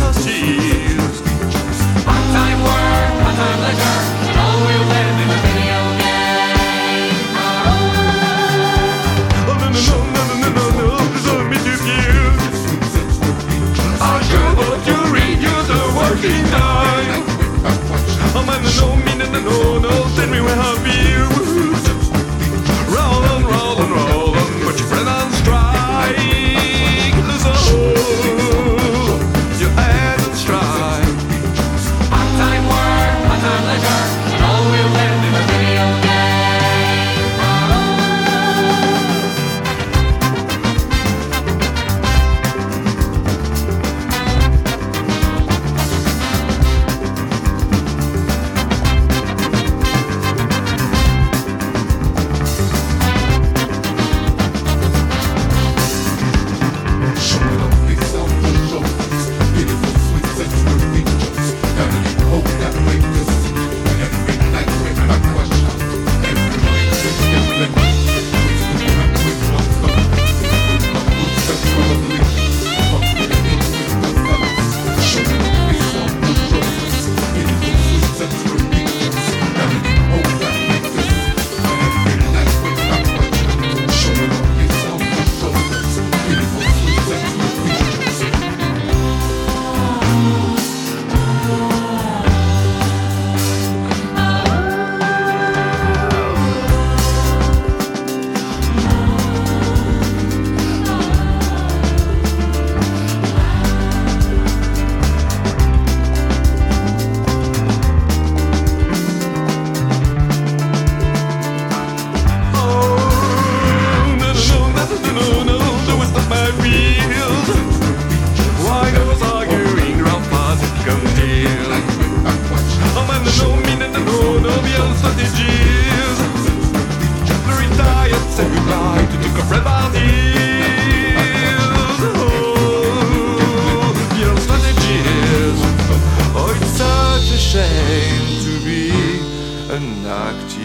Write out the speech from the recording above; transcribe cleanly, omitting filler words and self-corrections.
cheers. Part-time work, part-time leisure, and all we live in a video game. Oh, no, no, no, no, no, no, no, so me to you. I sure hope you read you the working time. Oh, man, no, me, no, no, no, no, tell me where have you. Roll on, roll on, roll on, put your friend on strike. Lose a hole, your hands on strike. Part-time work, part-time leisure, and all we live in a video game. Shame to be an actor.